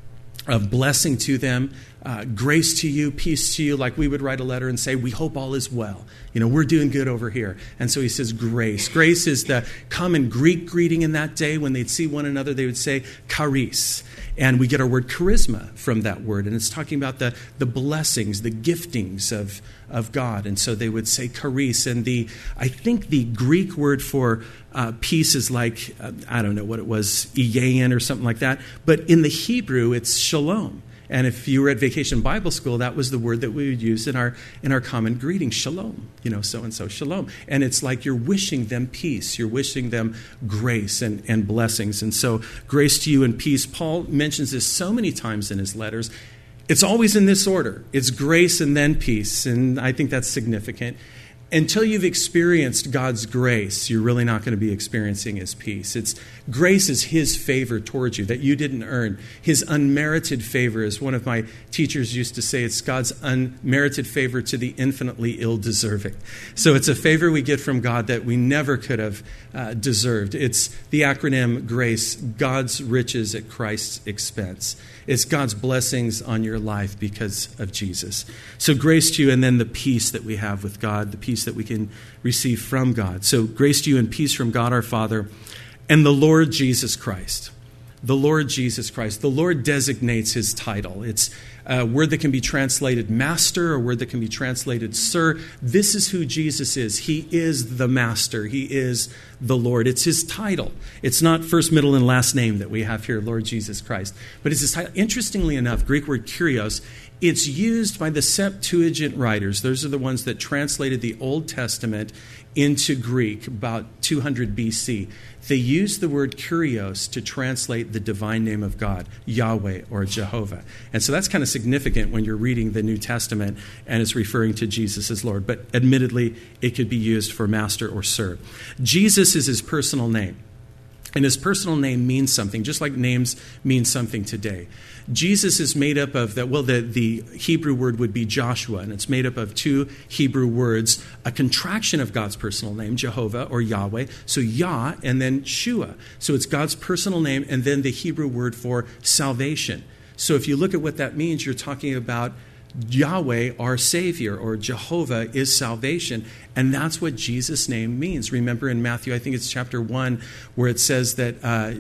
blessing to them, grace to you, peace to you, like we would write a letter and say, we hope all is well. We're doing good over here. And so he says grace. Grace is the common Greek greeting in that day. When they'd see one another, they would say charis. And we get our word charisma from that word. And it's talking about the blessings, the giftings of God. And so they would say charis. And I think the Greek word for peace is like, I don't know what it was, Iyan or something like that. But in the Hebrew, it's shalom. And if you were at Vacation Bible School, that was the word that we would use in our common greeting, shalom, so-and-so, shalom. And it's like you're wishing them peace. You're wishing them grace and blessings. And so grace to you and peace. Paul mentions this so many times in his letters. It's always in this order. It's grace and then peace. And I think that's significant. Until you've experienced God's grace, you're really not going to be experiencing his peace. Grace is his favor towards you that you didn't earn. His unmerited favor, as one of my teachers used to say, it's God's unmerited favor to the infinitely ill-deserving. So it's a favor we get from God that we never could have deserved. It's the acronym GRACE, God's riches at Christ's expense. It's God's blessings on your life because of Jesus. So grace to you, and then the peace that we have with God, the peace that we can receive from God. So grace to you and peace from God our Father and the Lord Jesus Christ. The Lord Jesus Christ. The Lord designates his title. It's a word that can be translated master, a word that can be translated sir. This is who Jesus is. He is the master. He is the Lord. It's his title. It's not first, middle, and last name that we have here, Lord Jesus Christ. But it's his title. Interestingly enough, Greek word kurios, it's used by the Septuagint writers. Those are the ones that translated the Old Testament into Greek about 200 BC. They used the word kurios to translate the divine name of God, Yahweh or Jehovah. And so that's kind of significant when you're reading the New Testament and it's referring to Jesus as Lord. But admittedly, it could be used for master or sir. Jesus is his personal name. And his personal name means something, just like names mean something today. Jesus is made up of the Hebrew word would be Joshua, and it's made up of two Hebrew words, a contraction of God's personal name, Jehovah or Yahweh, so Yah, and then Shua. So it's God's personal name, and then the Hebrew word for salvation. So if you look at what that means, you're talking about Yahweh, our Savior, or Jehovah is salvation. And that's what Jesus' name means. Remember in Matthew, I think it's chapter 1, where it says that,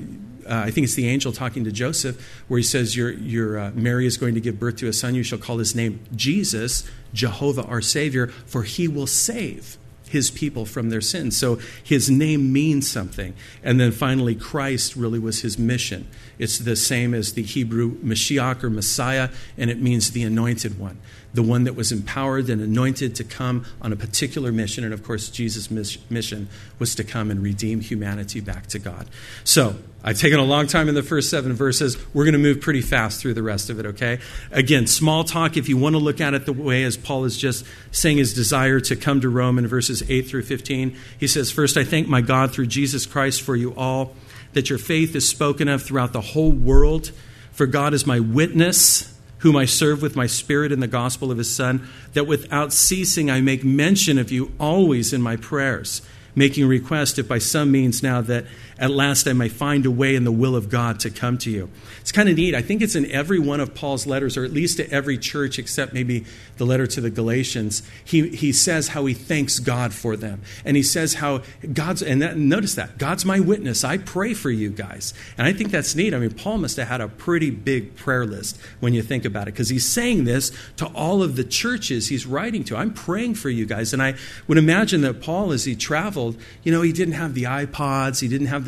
I think it's the angel talking to Joseph, where he says, Mary is going to give birth to a son. You shall call his name Jesus, Jehovah, our Savior, for he will save his people from their sins. So his name means something. And then finally, Christ really was his mission. It's the same as the Hebrew Mashiach or Messiah, and it means the anointed one, the one that was empowered and anointed to come on a particular mission. And of course, Jesus' mission was to come and redeem humanity back to God. So I've taken a long time in the first 7 verses. We're going to move pretty fast through the rest of it, okay? Again, small talk, if you want to look at it the way as Paul is just saying his desire to come to Rome in verses 8 through 15. He says, first, I thank my God through Jesus Christ for you all, that your faith is spoken of throughout the whole world. For God is my witness, whom I serve with my spirit in the gospel of his Son, that without ceasing I make mention of you always in my prayers, making request, if by some means now that at last I may find a way in the will of God to come to you. It's kind of neat. I think it's in every one of Paul's letters, or at least to every church except maybe the letter to the Galatians. He says how he thanks God for them. And he says how notice that, God's my witness. I pray for you guys. And I think that's neat. I mean, Paul must have had a pretty big prayer list when you think about it, because he's saying this to all of the churches he's writing to. I'm praying for you guys. And I would imagine that Paul, as he traveled, he didn't have the iPods, he didn't have the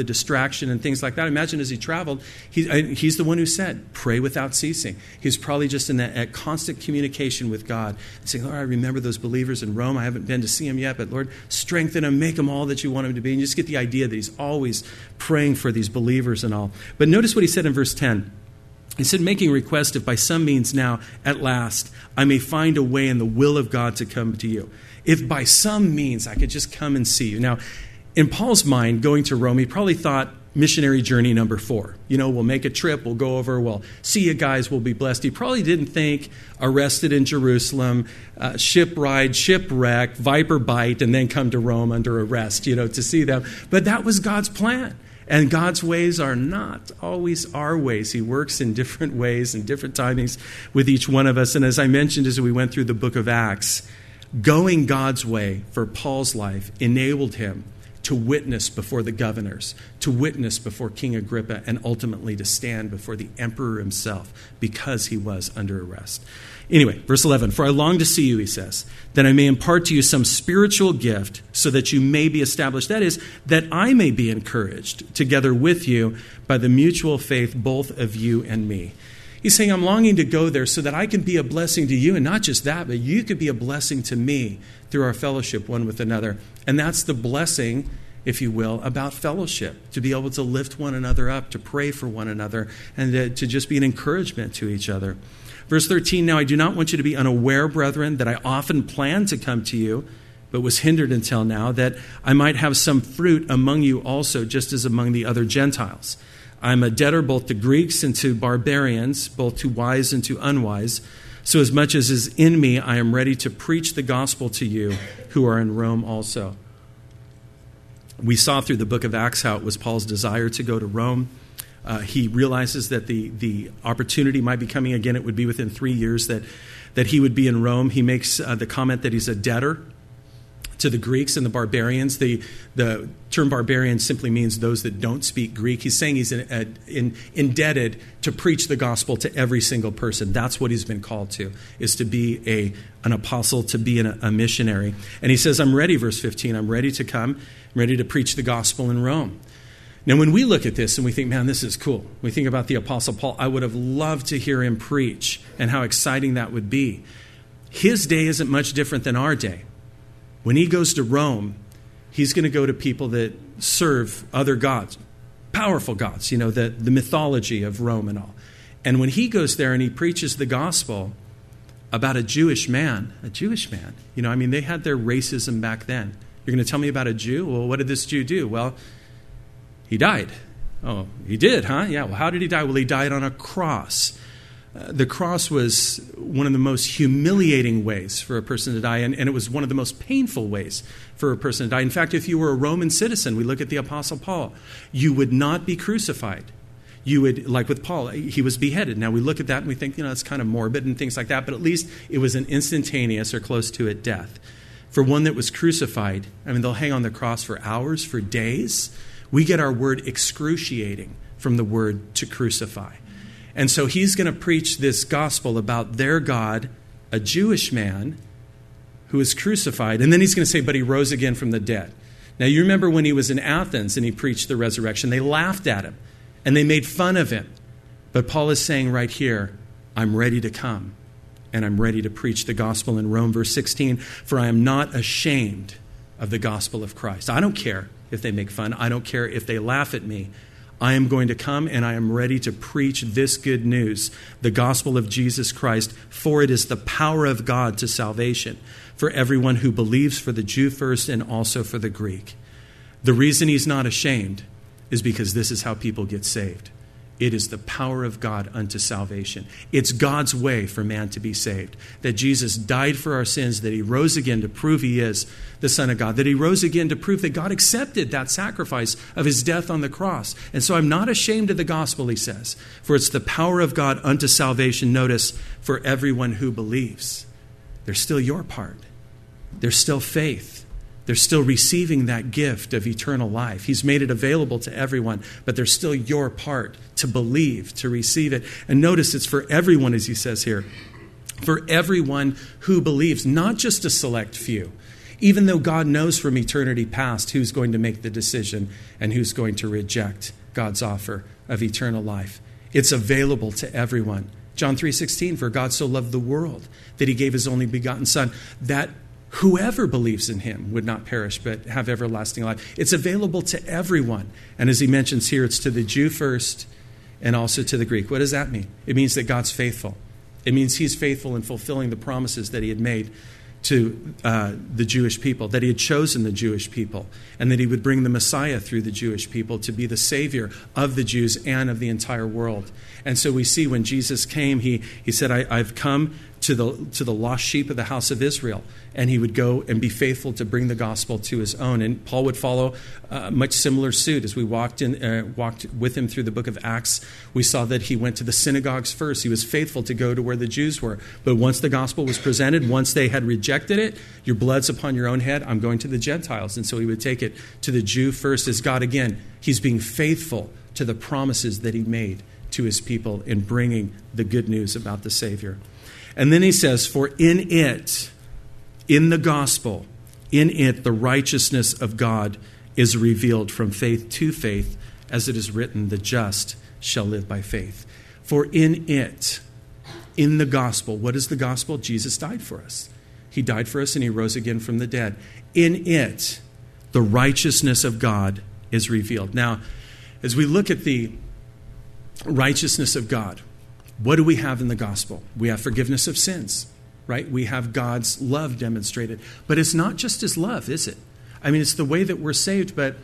distraction and things like that. Imagine as he traveled, he's the one who said, pray without ceasing. He's probably just in that constant communication with God and saying, Lord, I remember those believers in Rome. I haven't been to see them yet, but Lord, strengthen them, make them all that you want them to be. And you just get the idea that he's always praying for these believers and all. But notice what he said in verse 10. He said, making request if by some means now, at last, I may find a way in the will of God to come to you. If by some means I could just come and see you. Now, in Paul's mind, going to Rome, he probably thought missionary journey number 4. We'll make a trip, we'll go over, we'll see you guys, we'll be blessed. He probably didn't think arrested in Jerusalem, ship ride, shipwreck, viper bite, and then come to Rome under arrest, to see them. But that was God's plan. And God's ways are not always our ways. He works in different ways and different timings with each one of us. And as I mentioned as we went through the book of Acts, going God's way for Paul's life enabled him to witness before the governors, to witness before King Agrippa, and ultimately to stand before the emperor himself because he was under arrest. Anyway, verse 11, for I long to see you, he says, that I may impart to you some spiritual gift so that you may be established. That is, that I may be encouraged together with you by the mutual faith both of you and me. He's saying, I'm longing to go there so that I can be a blessing to you. And not just that, but you could be a blessing to me through our fellowship one with another. And that's the blessing, if you will, about fellowship, to be able to lift one another up, to pray for one another, and to just be an encouragement to each other. Verse 13, now I do not want you to be unaware, brethren, that I often planned to come to you, but was hindered until now, that I might have some fruit among you also, just as among the other Gentiles. I'm a debtor both to Greeks and to barbarians, both to wise and to unwise. So as much as is in me, I am ready to preach the gospel to you who are in Rome also. We saw through the book of Acts how it was Paul's desire to go to Rome. He realizes that the opportunity might be coming again. It would be within 3 years that he would be in Rome. He makes the comment that he's a debtor to the Greeks and the barbarians. The term barbarian simply means those that don't speak Greek. He's saying he's indebted to preach the gospel to every single person. That's what he's been called to, is to be an apostle, to be a missionary. And he says, I'm ready, verse 15, I'm ready to come, I'm ready to preach the gospel in Rome. Now, when we look at this and we think, man, this is cool. We think about the Apostle Paul. I would have loved to hear him preach and how exciting that would be. His day isn't much different than our day. When he goes to Rome, he's going to go to people that serve other gods, powerful gods, the mythology of Rome and all. And when he goes there and he preaches the gospel about a Jewish man, they had their racism back then. You're going to tell me about a Jew? Well, what did this Jew do? Well, he died. Oh, he did, huh? Yeah, well, how did he die? Well, he died on a cross. The cross was one of the most humiliating ways for a person to die, and it was one of the most painful ways for a person to die. In fact, if you were a Roman citizen, we look at the Apostle Paul, you would not be crucified. You would, like with Paul, he was beheaded. Now, we look at that and we think, it's kind of morbid and things like that, but at least it was an instantaneous or close to it death. For one that was crucified, they'll hang on the cross for hours, for days. We get our word excruciating from the word to crucify. And so he's going to preach this gospel about their God, a Jewish man who was crucified. And then he's going to say, but he rose again from the dead. Now, you remember when he was in Athens and he preached the resurrection, they laughed at him and they made fun of him. But Paul is saying right here, I'm ready to come and I'm ready to preach the gospel in Rome. Verse 16, for I am not ashamed of the gospel of Christ. I don't care if they make fun. I don't care if they laugh at me. I am going to come and I am ready to preach this good news, the gospel of Jesus Christ, for it is the power of God to salvation for everyone who believes, for the Jew first and also for the Greek. The reason he's not ashamed is because this is how people get saved. It is the power of God unto salvation. It's God's way for man to be saved. That Jesus died for our sins, that he rose again to prove he is the Son of God, that he rose again to prove that God accepted that sacrifice of his death on the cross. And so I'm not ashamed of the gospel, he says, for it's the power of God unto salvation, notice, for everyone who believes. There's still your part. There's still faith. They're still receiving that gift of eternal life. He's made it available to everyone, but there's still your part to believe, to receive it. And notice it's for everyone, as he says here, for everyone who believes, not just a select few. even though God knows from eternity past who's going to make the decision and who's going to reject God's offer of eternal life. It's available to everyone. John 3:16, for God so loved the world that he gave his only begotten Son, that whoever believes in him would not perish but have everlasting life. It's available to everyone. And as he mentions here, it's to the Jew first and also to the Greek. What does that mean? It means that God's faithful. It means he's faithful in fulfilling the promises that he had made to the Jewish people, that he had chosen the Jewish people, and that he would bring the Messiah through the Jewish people to be the Savior of the Jews and of the entire world. And so we see when Jesus came, he said, I've come to the lost sheep of the house of Israel. And he would go and be faithful to bring the gospel to his own. And Paul would follow much similar suit. As we walked with him through the book of Acts, we saw that he went to the synagogues first. He was faithful to go to where the Jews were. But once the gospel was presented, once they had rejected it, your blood's upon your own head, I'm going to the Gentiles. And so he would take it to the Jew first as God, again, he's being faithful to the promises that he made to his people in bringing the good news about the Savior. And then he says, for in it, in the gospel, in it, the righteousness of God is revealed from faith to faith, as it is written, the just shall live by faith. For in it, in the gospel, what is the gospel? Jesus died for us. He died for us and he rose again from the dead. In it, the righteousness of God is revealed. Now, as we look at the righteousness of God, what do we have in the gospel? We have forgiveness of sins, right? We have God's love demonstrated. But it's not just his love, is it? I mean, it's the way that we're saved. But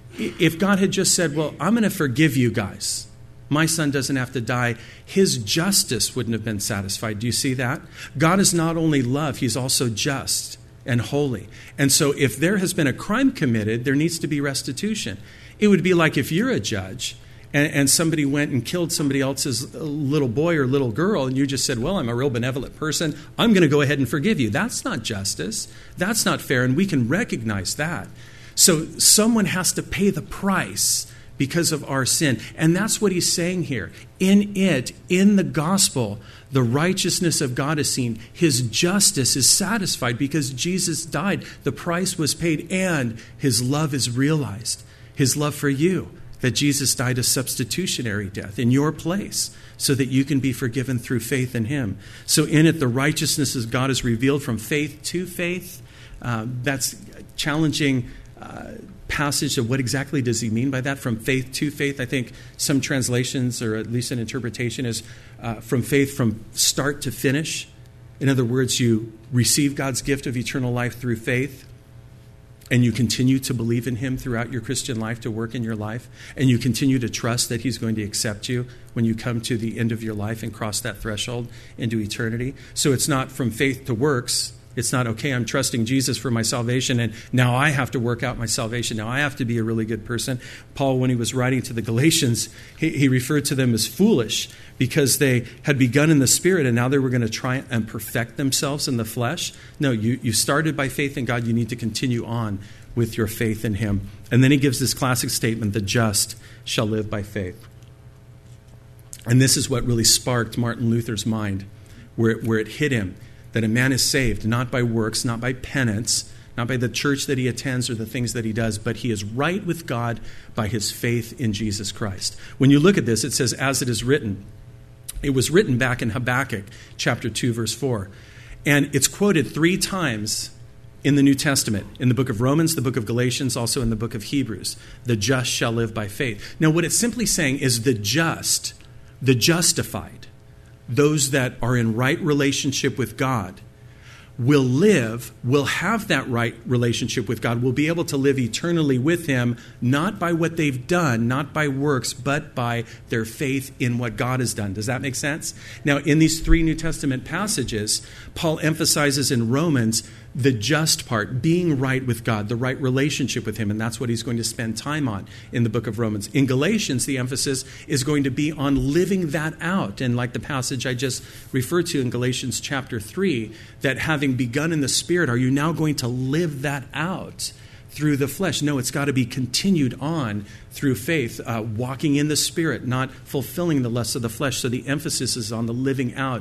if God had just said, well, I'm going to forgive you guys, my son doesn't have to die, his justice wouldn't have been satisfied. Do you see that? God is not only love, he's also just and holy. And so if there has been a crime committed, there needs to be restitution. It would be like if you're a judge and somebody went and killed somebody else's little boy or little girl, and you just said, well, I'm a real benevolent person, I'm going to go ahead and forgive you. That's not justice. That's not fair, and we can recognize that. So someone has to pay the price because of our sin. And that's what he's saying here. In it, in the gospel, the righteousness of God is seen. His justice is satisfied because Jesus died. The price was paid, and his love is realized. His love for you. That Jesus died a substitutionary death in your place so that you can be forgiven through faith in him. So in it, the righteousness of God is revealed from faith to faith. That's a challenging passage of what exactly does he mean by that, from faith to faith. I think some translations, or at least an interpretation, is from faith from start to finish. In other words, you receive God's gift of eternal life through faith, and you continue to believe in him throughout your Christian life to work in your life, and you continue to trust that he's going to accept you when you come to the end of your life and cross that threshold into eternity. So it's not from faith to works. It's not, okay, I'm trusting Jesus for my salvation, and now I have to work out my salvation. Now I have to be a really good person. Paul, when he was writing to the Galatians, he referred to them as foolish because they had begun in the Spirit, and now they were going to try and perfect themselves in the flesh. No, you started by faith in God. You need to continue on with your faith in him. And then he gives this classic statement, the just shall live by faith. And this is what really sparked Martin Luther's mind, where it hit him. That a man is saved not by works, not by penance, not by the church that he attends or the things that he does, but he is right with God by his faith in Jesus Christ. When you look at this, it says, as it is written. It was written back in Habakkuk chapter 2, verse 4. And it's quoted 3 times in the New Testament, in the book of Romans, the book of Galatians, also in the book of Hebrews. The just shall live by faith. Now, what it's simply saying is the just, the justified, those that are in right relationship with God will have that right relationship with God, will be able to live eternally with him, not by what they've done, not by works, but by their faith in what God has done. Does that make sense? Now, in these 3 New Testament passages, Paul emphasizes in Romans the just part, being right with God, the right relationship with him, and that's what he's going to spend time on in the book of Romans. In Galatians, the emphasis is going to be on living that out, and like the passage I just referred to in Galatians chapter 3, that having begun in the Spirit, are you now going to live that out through the flesh? No, it's got to be continued on through faith, walking in the Spirit, not fulfilling the lusts of the flesh. So the emphasis is on the living out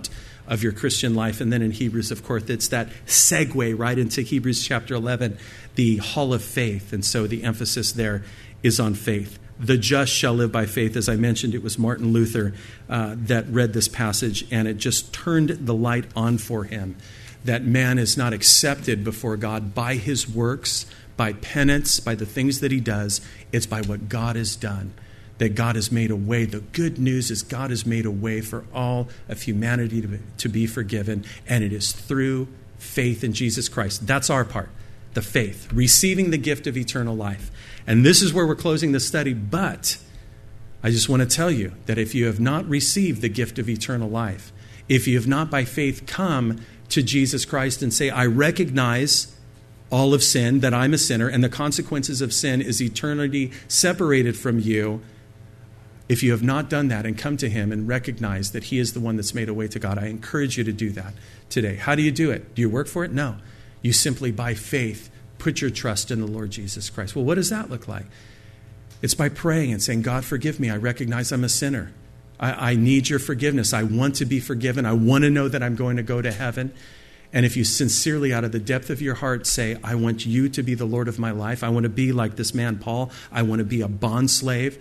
of your Christian life. And then in Hebrews, of course, it's that segue right into Hebrews chapter 11, the hall of faith. And so the emphasis there is on faith. The just shall live by faith. As I mentioned, it was Martin Luther that read this passage, and it just turned the light on for him, that man is not accepted before God by his works, by penance, by the things that he does. It's by what God has done, that God has made a way. The good news is God has made a way for all of humanity to be forgiven, and it is through faith in Jesus Christ. That's our part, the faith, receiving the gift of eternal life. And this is where we're closing the study, but I just want to tell you that if you have not received the gift of eternal life, if you have not by faith come to Jesus Christ and say, I recognize all of sin, that I'm a sinner, and the consequences of sin is eternity separated from you, if you have not done that and come to him and recognize that he is the one that's made a way to God, I encourage you to do that today. How do you do it? Do you work for it? No. You simply, by faith, put your trust in the Lord Jesus Christ. Well, what does that look like? It's by praying and saying, God, forgive me. I recognize I'm a sinner. I need your forgiveness. I want to be forgiven. I want to know that I'm going to go to heaven. And if you sincerely, out of the depth of your heart, say, I want you to be the Lord of my life. I want to be like this man, Paul. I want to be a bond slave.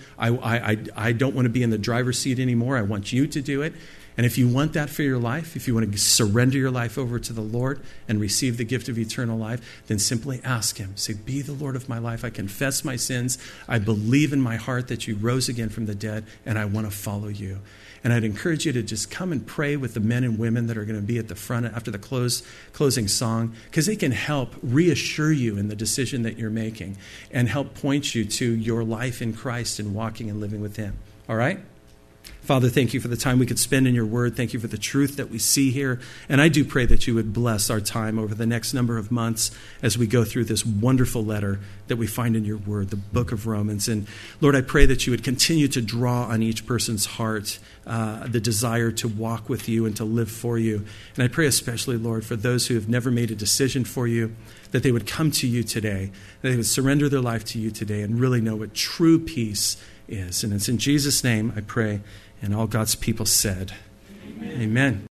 I don't want to be in the driver's seat anymore. I want you to do it. And if you want that for your life, if you want to surrender your life over to the Lord and receive the gift of eternal life, then simply ask him. Say, be the Lord of my life. I confess my sins. I believe in my heart that you rose again from the dead, and I want to follow you. And I'd encourage you to just come and pray with the men and women that are going to be at the front after the closing song, because they can help reassure you in the decision that you're making and help point you to your life in Christ and walking and living with him. All right? Father, thank you for the time we could spend in your word. Thank you for the truth that we see here. And I do pray that you would bless our time over the next number of months as we go through this wonderful letter that we find in your word, the book of Romans. And Lord, I pray that you would continue to draw on each person's heart the desire to walk with you and to live for you. And I pray especially, Lord, for those who have never made a decision for you, that they would come to you today, that they would surrender their life to you today and really know what true peace is. And it's in Jesus' name I pray. And all God's people said, Amen. Amen.